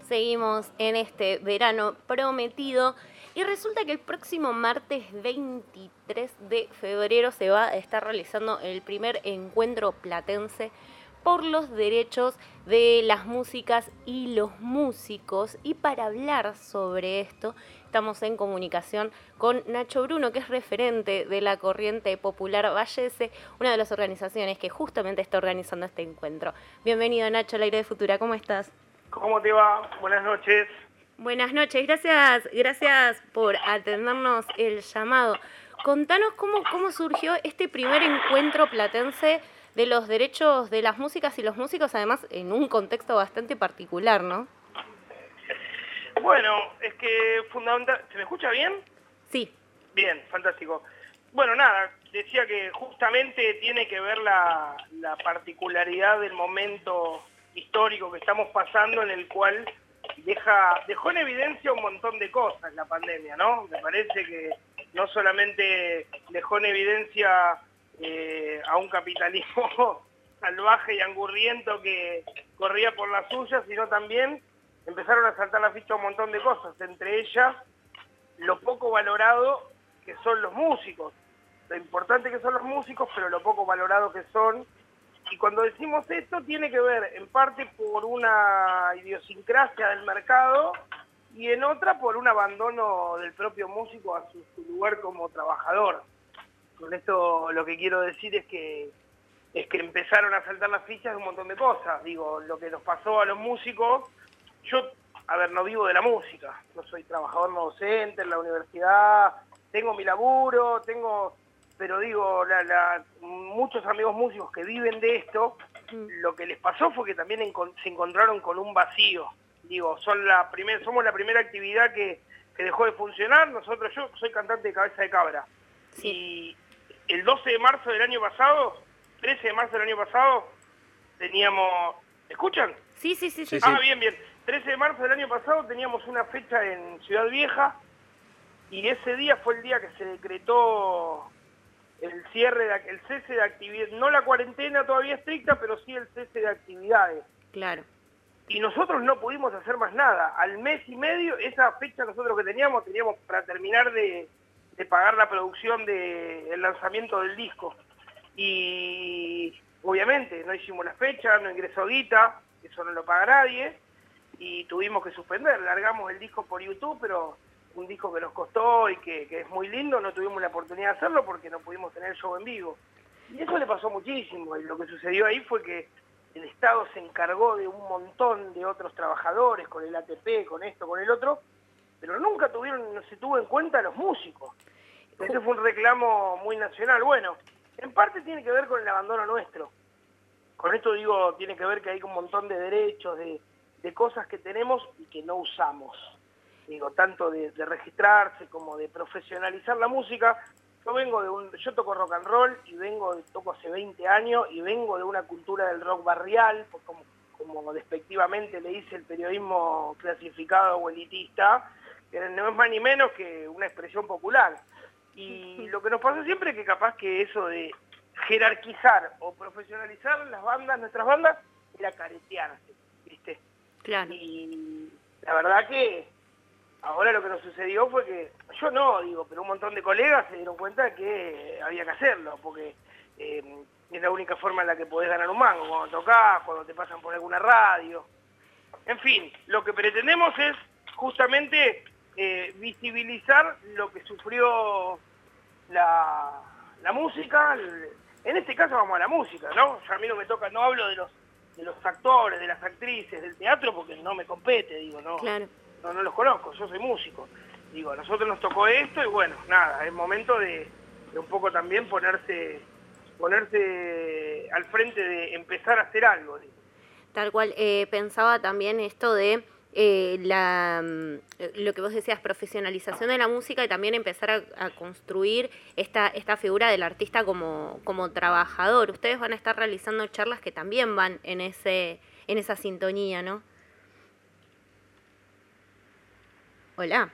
Seguimos en este verano prometido y resulta que el próximo martes 23 de febrero se va a estar realizando el primer encuentro platense por los derechos de las músicas y los músicos. Y para hablar sobre esto estamos en comunicación con Nacho Bruno, que es referente de la Corriente Popular Vallese, una de las organizaciones que justamente está organizando este encuentro. Bienvenido, Nacho, al Aire de Futura. ¿Cómo estás? ¿Cómo te va? Buenas noches. Buenas noches, gracias por atendernos el llamado. Contanos cómo surgió este primer encuentro platense de los derechos de las músicas y los músicos, además en un contexto bastante particular, ¿no? Bueno, es que fundamental... ¿Se me escucha bien? Sí. Bien, fantástico. Bueno, nada, decía que justamente tiene que ver la particularidad del momento histórico que estamos pasando, en el cual dejó en evidencia un montón de cosas la pandemia, ¿no? Me parece que no solamente dejó en evidencia a un capitalismo salvaje y angurriento que corría por las suyas, sino también empezaron a saltar la ficha un montón de cosas, entre ellas lo poco valorado que son los músicos, lo importante que son los músicos, pero lo poco valorado que son. Y cuando decimos esto tiene que ver en parte por una idiosincrasia del mercado y en otra por un abandono del propio músico a su lugar como trabajador. Con esto lo que quiero decir es que empezaron a saltar las fichas de un montón de cosas. Digo, lo que nos pasó a los músicos, yo, no vivo de la música, no soy trabajador no docente en la universidad, tengo mi laburo, pero digo, muchos amigos músicos que viven de esto, lo que les pasó fue que también se encontraron con un vacío. Digo, somos la primera actividad que dejó de funcionar. Yo soy cantante de Cabeza de Cabra. Sí. Y el 12 de marzo del año pasado, 13 de marzo del año pasado, teníamos... ¿Me escuchan? Sí. Bien. 13 de marzo del año pasado teníamos una fecha en Ciudad Vieja y ese día fue el día que se decretó el cese de actividades, no la cuarentena todavía estricta, pero sí el cese de actividades. Claro. Y nosotros no pudimos hacer más nada. Al mes y medio, esa fecha nosotros que teníamos para terminar de pagar la producción del lanzamiento del disco. Y obviamente no hicimos la fecha, no ingresó guita, eso no lo paga nadie, y tuvimos que suspender. Largamos el disco por YouTube, pero un disco que nos costó y que es muy lindo, no tuvimos la oportunidad de hacerlo porque no pudimos tener el show en vivo. Y eso le pasó muchísimo, y lo que sucedió ahí fue que el Estado se encargó de un montón de otros trabajadores, con el ATP, con esto, con el otro, pero nunca se tuvo en cuenta a los músicos. Ese fue un reclamo muy nacional. Bueno, en parte tiene que ver con el abandono nuestro. Con esto digo, tiene que ver que hay un montón de derechos, de cosas que tenemos y que no usamos. Digo, tanto de registrarse como de profesionalizar la música. Yo toco rock and roll y toco hace 20 años y vengo de una cultura del rock barrial, como despectivamente le dice el periodismo clasificado o elitista, que no es más ni menos que una expresión popular. Y lo que nos pasa siempre es que capaz que eso de jerarquizar o profesionalizar nuestras bandas, era caretearse, ¿viste? Claro. Y la verdad que ahora lo que nos sucedió fue que, yo no digo, pero un montón de colegas se dieron cuenta que había que hacerlo, porque es la única forma en la que podés ganar un mango, cuando tocás, cuando te pasan por alguna radio. En fin, lo que pretendemos es justamente visibilizar lo que sufrió la música. En este caso vamos a la música, ¿no? A mí no me toca, no hablo de los actores, de las actrices, del teatro, porque no me compete, digo, no. Claro. No los conozco, yo soy músico. Digo, a nosotros nos tocó esto y bueno, nada, es momento de un poco también ponerse al frente de empezar a hacer algo. Digo. Tal cual, pensaba también esto de lo que vos decías, profesionalización de la música y también empezar a construir esta figura del artista como trabajador. Ustedes van a estar realizando charlas que también van en esa sintonía, ¿no? Hola.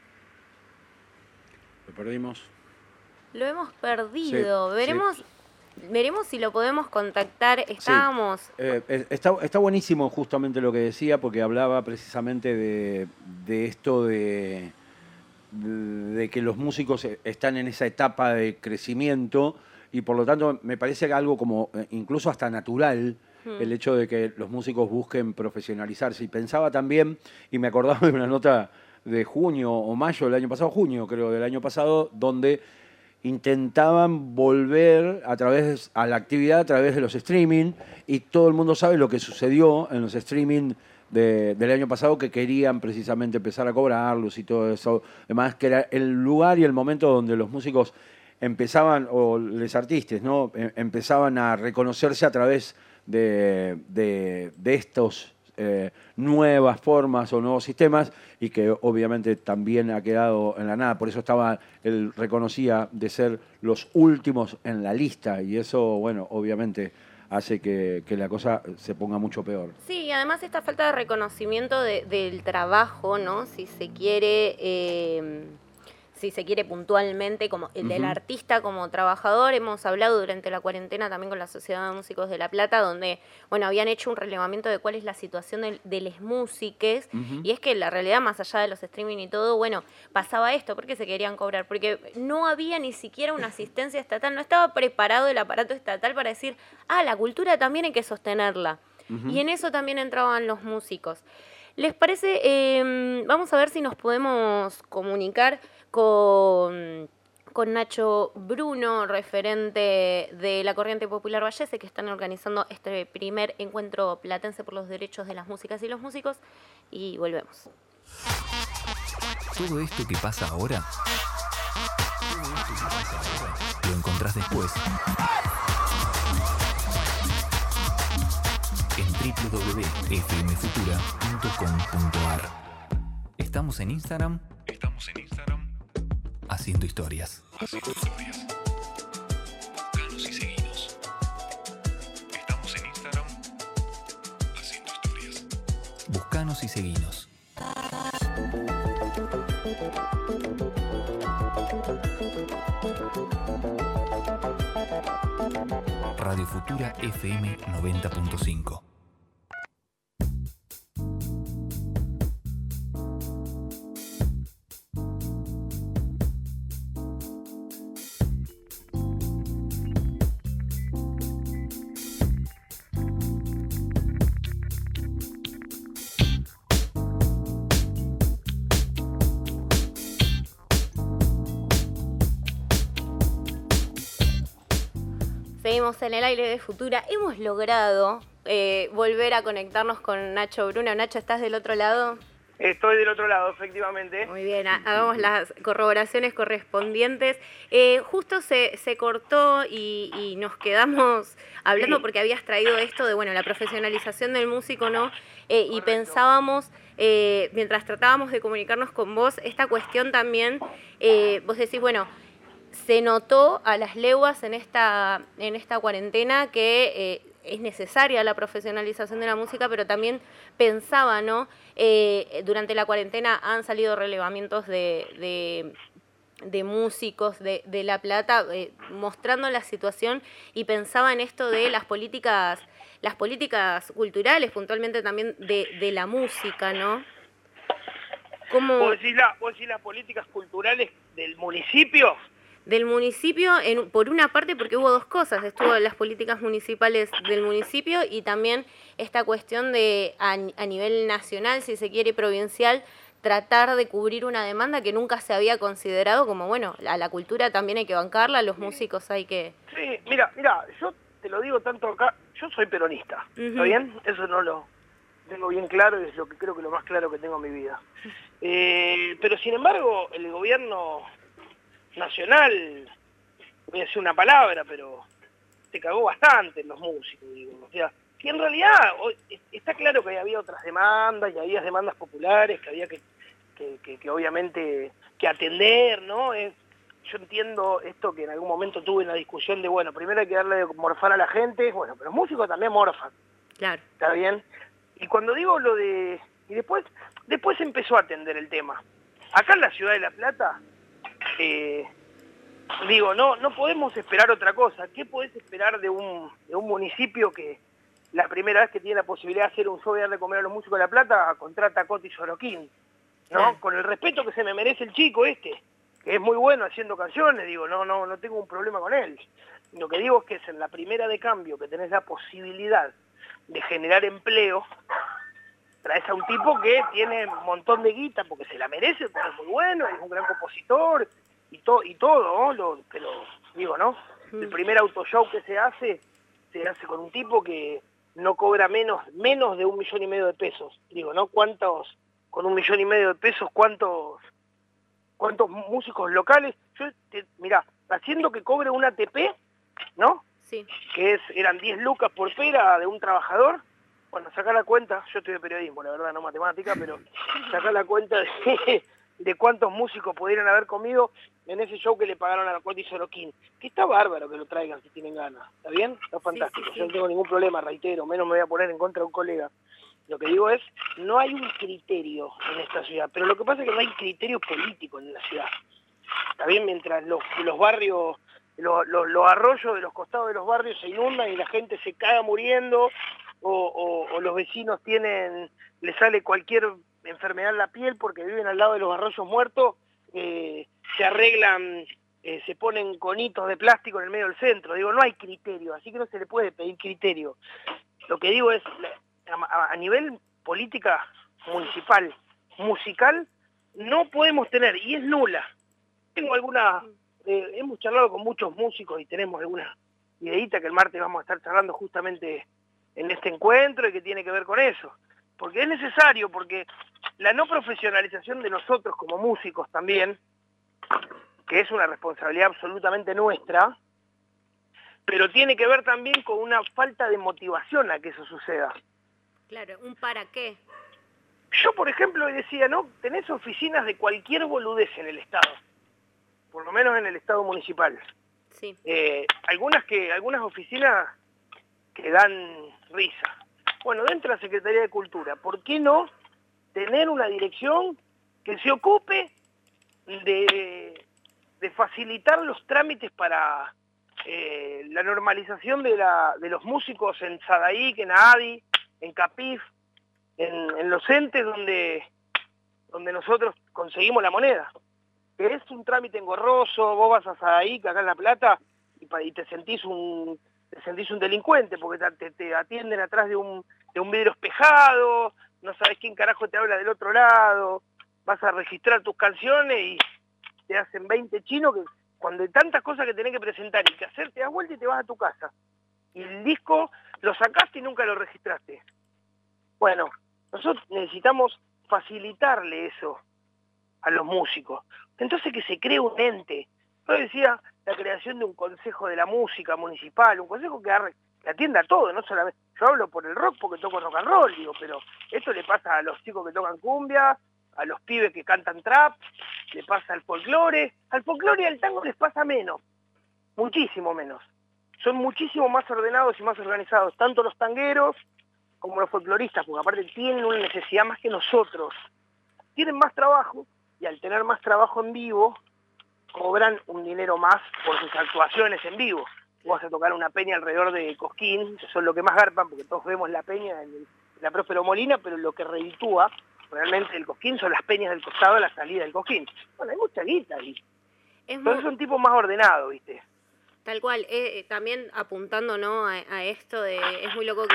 Lo perdimos. Lo hemos perdido. Sí, Veremos. sí. Veremos si lo podemos contactar. Estábamos... Sí. Está buenísimo justamente lo que decía, porque hablaba precisamente de esto de que los músicos están en esa etapa de crecimiento y por lo tanto me parece algo como incluso hasta natural el hecho de que los músicos busquen profesionalizarse. Y pensaba también, y me acordaba de una nota de junio o mayo del año pasado, junio creo del año pasado, donde intentaban volver a la actividad a través de los streaming, y todo el mundo sabe lo que sucedió en los streaming del año pasado, que querían precisamente empezar a cobrarlos y todo eso. Además, que era el lugar y el momento donde los músicos empezaban, o los artistas, ¿no? Empezaban a reconocerse a través de estos nuevas formas o nuevos sistemas, y que obviamente también ha quedado en la nada. Por eso él reconocía de ser los últimos en la lista, y eso, bueno, obviamente hace que la cosa se ponga mucho peor. Sí, y además esta falta de reconocimiento del trabajo, ¿no? Si se quiere puntualmente, como el del artista como trabajador. Hemos hablado durante la cuarentena también con la Sociedad de Músicos de La Plata, donde, bueno, habían hecho un relevamiento de cuál es la situación de les músiques, y es que la realidad, más allá de los streaming y todo, bueno, pasaba esto, porque se querían cobrar, porque no había ni siquiera una asistencia estatal, no estaba preparado el aparato estatal para decir, la cultura también hay que sostenerla, y en eso también entraban los músicos. ¿Les parece? Vamos a ver si nos podemos comunicar con Nacho Bruno, referente de la Corriente Popular Vallese, que están organizando este primer encuentro platense por los derechos de las músicas y los músicos, y volvemos. Todo esto que pasa ahora, lo encontrás después en www.fmfutura.com.ar. Estamos en Instagram. Haciendo historias. Buscanos y seguinos. Estamos en Instagram haciendo historias. Buscanos y seguinos. Radio Futura FM 90.5. Seguimos en el aire de Futura. Hemos logrado volver a conectarnos con Nacho Bruno. Nacho, ¿estás del otro lado? Estoy del otro lado, efectivamente. Muy bien, hagamos las corroboraciones correspondientes. Justo se cortó y nos quedamos hablando porque habías traído esto de, bueno, la profesionalización del músico, ¿no? Y pensábamos, mientras tratábamos de comunicarnos con vos, esta cuestión también, vos decís, bueno, se notó a las leguas en esta cuarentena que es necesaria la profesionalización de la música, pero también pensaba, ¿no? Durante la cuarentena han salido relevamientos de músicos de La Plata mostrando la situación, y pensaba en esto de las políticas culturales, puntualmente también de la música, ¿no? ¿Vos decís las políticas culturales del municipio? Del municipio, por una parte, porque hubo dos cosas: estuvo las políticas municipales del municipio, y también esta cuestión de a nivel nacional, si se quiere provincial, tratar de cubrir una demanda que nunca se había considerado, como, bueno, a la cultura también hay que bancarla, a los músicos hay que... Sí, mira, yo te lo digo tanto acá, yo soy peronista, ¿está bien? Eso no lo tengo bien claro, y es lo que creo que lo más claro que tengo en mi vida. Pero sin embargo, el gobierno nacional, voy a decir una palabra, pero se cagó bastante en los músicos, digo. O sea, que en realidad está claro que había otras demandas, y había demandas populares que había que obviamente que atender, ¿no? Yo entiendo esto que en algún momento tuve una discusión de, bueno, primero hay que darle de morfar a la gente, bueno, pero los músicos también morfan. Claro. ¿Está bien? Y cuando digo lo de... Y después empezó a atender el tema. Acá en la ciudad de La Plata, digo, no podemos esperar otra cosa. ¿Qué podés esperar de un municipio que la primera vez que tiene la posibilidad de hacer un show y darle comer a los músicos de La Plata, contrata a Coti Sorokin, ¿no? Con el respeto que se me merece el chico que es muy bueno haciendo canciones, digo, no tengo un problema con él. Lo que digo es que es en la primera de cambio que tenés la posibilidad de generar empleo, traes a un tipo que tiene un montón de guita porque se la merece, porque es muy bueno, es un gran compositor y todo, ¿no? Pero digo, ¿no? El primer autoshow que se hace con un tipo que no cobra menos de 1,5 millones de pesos. Digo, ¿no? Con 1,5 millones de pesos, ¿cuántos músicos locales? Mirá, haciendo que cobre un ATP, ¿no? Sí. Que eran 10 lucas por pera de un trabajador. Bueno, saca la cuenta, yo estoy de periodismo, la verdad, no matemática, pero saca la cuenta de cuántos músicos pudieran haber comido en ese show que le pagaron a la Coti Sorokin. Que está bárbaro que lo traigan si tienen ganas, ¿está bien? Está fantástico, sí. Yo no tengo ningún problema, reitero, menos me voy a poner en contra de un colega. Lo que digo es, no hay un criterio en esta ciudad, pero lo que pasa es que no hay criterio político en la ciudad. Está bien, mientras los barrios, los arroyos de los costados de los barrios se inundan y la gente se caga muriendo, o los vecinos les sale cualquier enfermedad en la piel porque viven al lado de los arroyos muertos, se arreglan, se ponen conitos de plástico en el medio del centro. Digo, no hay criterio, así que no se le puede pedir criterio. Lo que digo es, a nivel política municipal, musical, no podemos tener, y es nula. Tengo hemos charlado con muchos músicos y tenemos alguna ideita que el martes vamos a estar charlando justamente en este encuentro y que tiene que ver con eso. Porque es necesario, porque la no profesionalización de nosotros como músicos también, que es una responsabilidad absolutamente nuestra, pero tiene que ver también con una falta de motivación a que eso suceda. Claro, ¿un para qué? Yo, por ejemplo, decía, ¿no? Tenés oficinas de cualquier boludez en el Estado, por lo menos en el Estado municipal. Sí. Algunas oficinas que dan risa. Bueno, dentro de la Secretaría de Cultura, ¿por qué no tener una dirección que se ocupe de facilitar los trámites para la normalización de los músicos en Sadaic, en ADI, en CAPIF, en los entes donde nosotros conseguimos la moneda? Que es un trámite engorroso, vos vas a Sadaic, acá en La Plata, y te sentís un delincuente, porque te atienden atrás de un vidrio espejado, no sabes quién carajo te habla del otro lado, vas a registrar tus canciones y te hacen 20 chinos que cuando hay tantas cosas que tenés que presentar y que hacer, te das vuelta y te vas a tu casa. Y el disco lo sacaste y nunca lo registraste. Bueno, nosotros necesitamos facilitarle eso a los músicos. Entonces que se cree un ente. Yo decía la creación de un consejo de la música municipal, un consejo que atienda a todo, no solamente. Yo hablo por el rock porque toco rock and roll, digo, pero esto le pasa a los chicos que tocan cumbia, a los pibes que cantan trap, le pasa al folclore y al tango les pasa menos, muchísimo menos. Son muchísimo más ordenados y más organizados, tanto los tangueros como los folcloristas, porque aparte tienen una necesidad más que nosotros. Tienen más trabajo y al tener más trabajo en vivo, cobran un dinero más por sus actuaciones en vivo. Vos vas a tocar una peña alrededor de Cosquín, que son lo que más garpan, porque todos vemos la peña en la Próspero Molina, pero lo que reditúa realmente el Cosquín son las peñas del costado de la salida del Cosquín. Bueno, hay mucha guita ahí. Entonces son tipos más ordenados, ¿viste? Tal cual, también apuntando, ¿no? a esto de, es muy loco que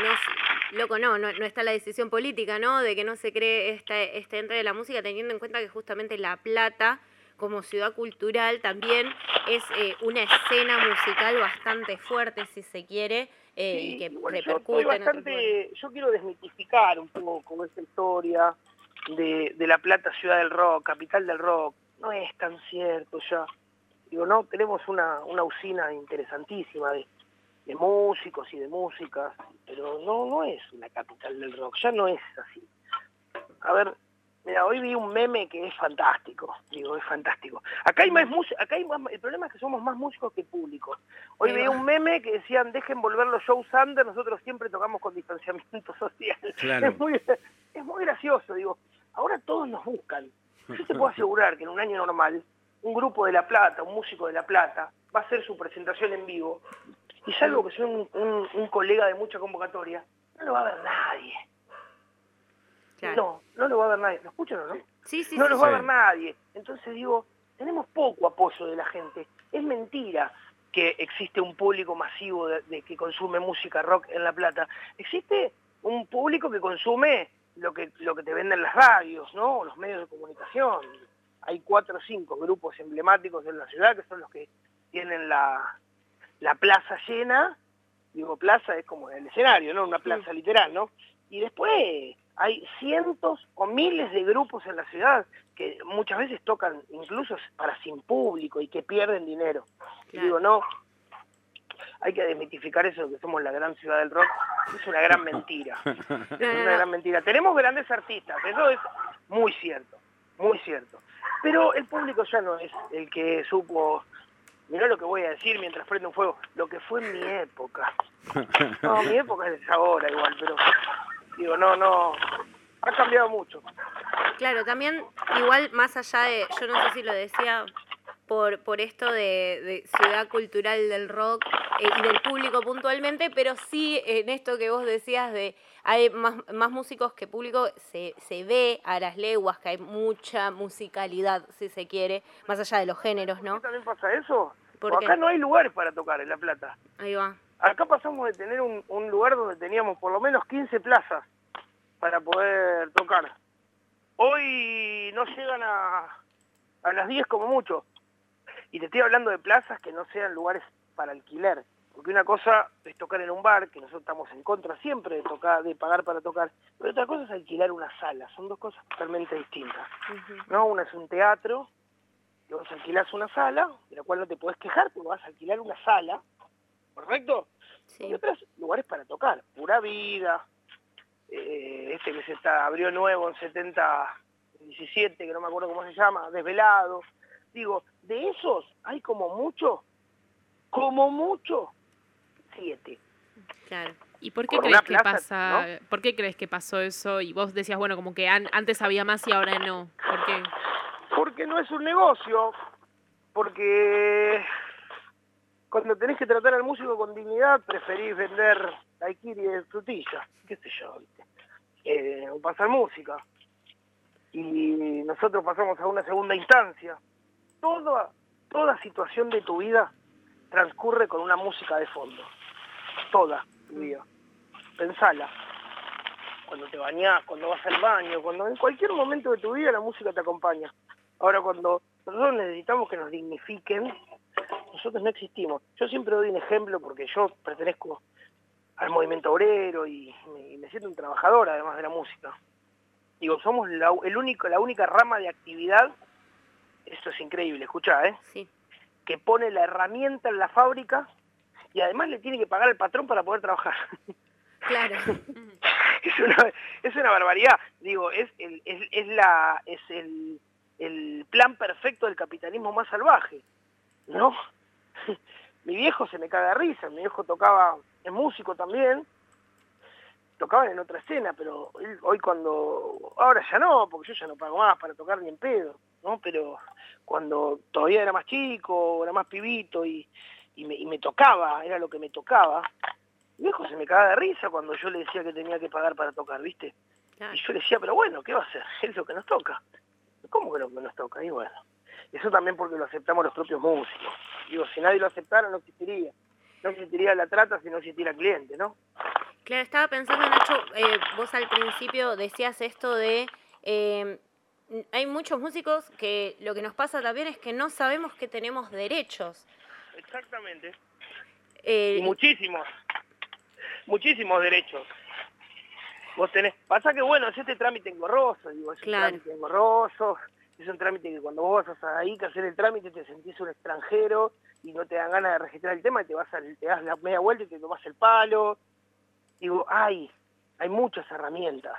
no está la decisión política, ¿no? De que no se cree este ente de la música, teniendo en cuenta que justamente La Plata, como ciudad cultural, también es una escena musical bastante fuerte, si se quiere, y que repercute yo quiero desmitificar un poco con esta historia de La Plata, ciudad del rock, capital del rock. No es tan cierto ya. Digo, no, tenemos una usina interesantísima de músicos y de músicas, pero no es una capital del rock, ya no es así. A ver, mira, hoy vi un meme que es fantástico, digo, es fantástico. Acá hay más el problema es que somos más músicos que públicos. Hoy vi un meme que decían, dejen volver los shows under, nosotros siempre tocamos con distanciamiento social. Claro. Es muy gracioso, digo, ahora todos nos buscan. Yo te puedo asegurar que en un año normal, un grupo de La Plata, un músico de La Plata, va a hacer su presentación en vivo, y salvo que sea un colega de mucha convocatoria, no lo va a ver nadie. Claro. No lo va a ver nadie. ¿Lo escuchan o no? Sí, sí, No sí. los va a ver nadie. Entonces digo, tenemos poco apoyo de la gente. Es mentira que existe un público masivo de que consume música rock en La Plata. Existe un público que consume lo que te venden las radios, ¿no? Los medios de comunicación. Hay 4 o 5 grupos emblemáticos en la ciudad que son los que tienen la plaza llena. Digo, plaza es como el escenario, ¿no? Una plaza literal, ¿no? Y después hay cientos o miles de grupos en la ciudad que muchas veces tocan incluso para sin público y que pierden dinero. Claro. Y digo, no, hay que desmitificar eso de que somos la gran ciudad del rock. Es una gran mentira. Es una gran mentira. Tenemos grandes artistas, eso es muy cierto, muy cierto. Pero el público ya no es el que supo, mirá lo que voy a decir mientras prende un fuego, lo que fue en mi época. No, mi época es ahora igual, pero digo, no, ha cambiado mucho. Claro, también igual más allá de, yo no sé si lo decía por esto de ciudad cultural del rock y del público puntualmente, pero sí en esto que vos decías de hay más músicos que público, se ve a las leguas que hay mucha musicalidad, si se quiere, más allá de los géneros, ¿no? ¿También pasa eso? ¿Por qué? Acá no hay lugares para tocar en La Plata. Ahí va. Acá pasamos de tener un lugar donde teníamos por lo menos 15 plazas para poder tocar. Hoy no llegan a las 10 como mucho. Y te estoy hablando de plazas que no sean lugares para alquiler. Porque una cosa es tocar en un bar, que nosotros estamos en contra siempre de pagar para tocar, pero otra cosa es alquilar una sala. Son dos cosas totalmente distintas. ¿No? Una es un teatro, que vos alquilás una sala, de la cual no te podés quejar, porque vas a alquilar una sala, ¿correcto? Sí. Y otros lugares para tocar. Pura Vida, que se abrió nuevo en 17, que no me acuerdo cómo se llama, Desvelado. Digo, de esos hay como mucho, 7. Claro. ¿Y por qué crees que pasa? ¿No? ¿Por qué crees que pasó eso? Y vos decías, bueno, como que antes había más y ahora no. ¿Por qué? Porque no es un negocio. Porque cuando tenés que tratar al músico con dignidad, preferís vender daiquiri de frutilla, qué sé yo, ¿viste? O pasar música. Y nosotros pasamos a una segunda instancia. Toda situación de tu vida transcurre con una música de fondo. Toda tu vida. Pensala. Cuando te bañás, cuando vas al baño, cuando en cualquier momento de tu vida la música te acompaña. Ahora, cuando nosotros necesitamos que nos dignifiquen, nosotros no existimos. Yo siempre doy un ejemplo porque yo pertenezco al movimiento obrero y me siento un trabajador además de la música. Digo, somos la única rama de actividad, esto es increíble, escuchá, sí, que pone la herramienta en la fábrica y además le tiene que pagar al patrón para poder trabajar. Claro. Es una barbaridad. Digo, es el plan perfecto del capitalismo más salvaje, ¿no? Mi viejo se me caga de risa, mi viejo tocaba, es músico también, tocaban en otra escena, pero hoy ahora ya no, porque yo ya no pago más para tocar ni en pedo, ¿no? Pero cuando todavía era más chico, era más pibito y me tocaba, era lo que me tocaba, mi viejo se me cagaba de risa cuando yo le decía que tenía que pagar para tocar, ¿viste? Claro. Y yo le decía, pero bueno, ¿qué va a hacer? Es lo que nos toca. ¿Cómo que lo que nos toca? Y bueno, eso también porque lo aceptamos los propios músicos. Digo, si nadie lo aceptara no existiría. No existiría la trata si no existiera el cliente, ¿no? Claro, estaba pensando, Nacho, vos al principio decías esto de... hay muchos músicos que lo que nos pasa también es que no sabemos que tenemos derechos. Exactamente. Y muchísimos derechos. Vos pasa que bueno, es este trámite engorroso, digo, es un trámite engorroso, es un trámite que cuando vos vas ahí que hacer el trámite te sentís un extranjero y no te dan ganas de registrar el tema y te das la media vuelta y te tomás el palo. Digo, hay muchas herramientas,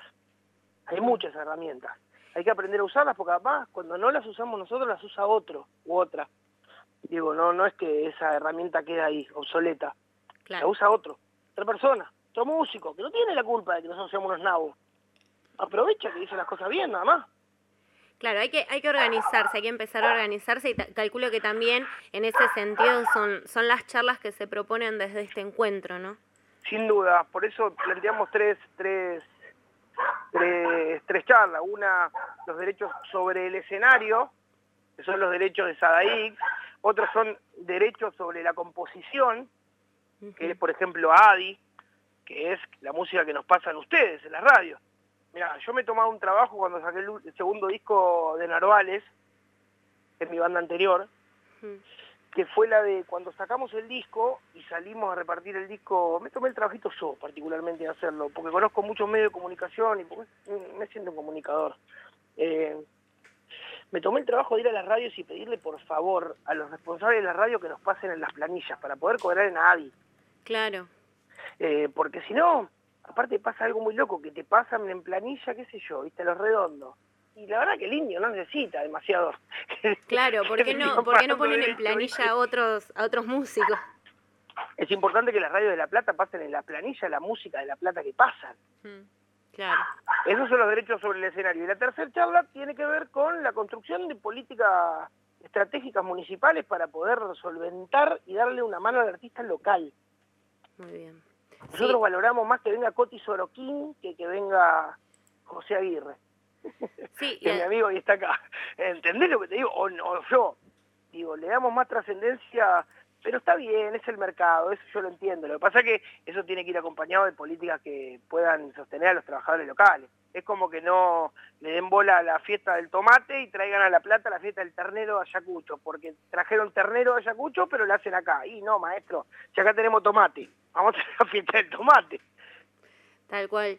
hay que aprender a usarlas porque además cuando no las usamos nosotros las usa otro u otra. Digo, no es que esa herramienta queda ahí, obsoleta, la usa otra persona. Otro músico, que no tiene la culpa de que nosotros seamos unos nabos. Aprovecha que dice las cosas bien, nada más. Claro, hay que organizarse, hay que empezar a organizarse y calculo que también en ese sentido son las charlas que se proponen desde este encuentro, ¿no? Sin duda, por eso planteamos tres charlas. Una, los derechos sobre el escenario, que son los derechos de Sadaik. Otros son derechos sobre la composición, que es, por ejemplo, ADI, que es la música que nos pasan ustedes en las radios. Mirá, yo me he tomado un trabajo cuando saqué el segundo disco de Narvales, que es mi banda anterior, que fue la de cuando sacamos el disco y salimos a repartir el disco. Me tomé el trabajito yo, particularmente, de hacerlo, porque conozco muchos medios de comunicación y porque me siento un comunicador. Me tomé el trabajo de ir a las radios y pedirle, por favor, a los responsables de la radio que nos pasen en las planillas para poder cobrar en ADI. Claro. Porque si no, aparte pasa algo muy loco, que te pasan en planilla, qué sé yo, viste, los redondos. Y la verdad que el indio no necesita demasiado. Claro, ¿por qué no ponen en planilla a otros músicos? Es importante que las radios de La Plata pasen en la planilla la música de La Plata que pasan. Claro. Esos son los derechos sobre el escenario. Y la tercera charla tiene que ver con la construcción de políticas estratégicas municipales para poder solventar y darle una mano al artista local. Muy bien. Nosotros valoramos más que venga Coti Sorokin que venga José Aguirre. Sí, que es mi amigo y está acá. ¿Entendés lo que te digo? O yo. Digo, le damos más trascendencia, pero está bien, es el mercado, eso yo lo entiendo. Lo que pasa es que eso tiene que ir acompañado de políticas que puedan sostener a los trabajadores locales. Es como que no le den bola a la fiesta del tomate y traigan a La Plata la fiesta del ternero a Ayacucho, porque trajeron ternero a Ayacucho, pero lo hacen acá. Y no, maestro, si acá tenemos tomate, vamos a hacer la fiesta del tomate. Tal cual.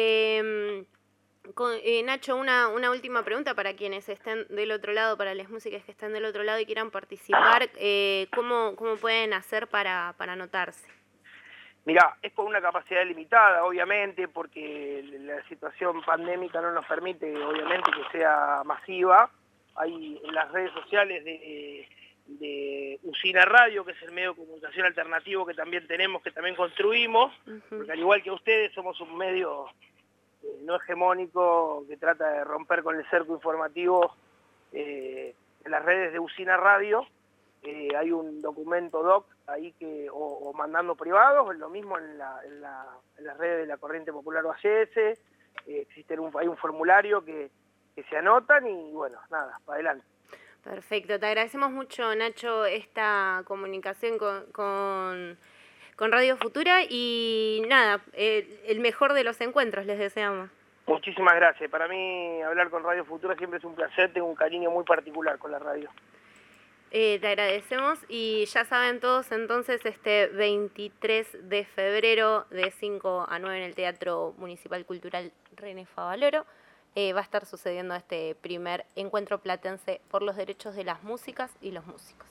Nacho, una última pregunta para quienes estén del otro lado, para las músicas que estén del otro lado y quieran participar. ¿Cómo pueden hacer para anotarse? Mirá, es con una capacidad limitada, obviamente, porque la situación pandémica no nos permite, obviamente, que sea masiva. Hay en las redes sociales de Usina Radio, que es el medio de comunicación alternativo que también tenemos, que también construimos, porque al igual que ustedes somos un medio no hegemónico que trata de romper con el cerco informativo. En las redes de Usina Radio hay un documento doc ahí o mandando privados, lo mismo en las redes de la Corriente Popular OAS. Hay un formulario que se anotan y bueno, nada, para adelante. Perfecto, te agradecemos mucho, Nacho, esta comunicación con Radio Futura y nada, el mejor de los encuentros les deseamos. Muchísimas gracias. Para mí hablar con Radio Futura siempre es un placer, tengo un cariño muy particular con la radio. Te agradecemos y ya saben todos entonces este 23 de febrero de 5 a 9 en el Teatro Municipal Cultural René Favaloro va a estar sucediendo este primer encuentro platense por los derechos de las músicas y los músicos.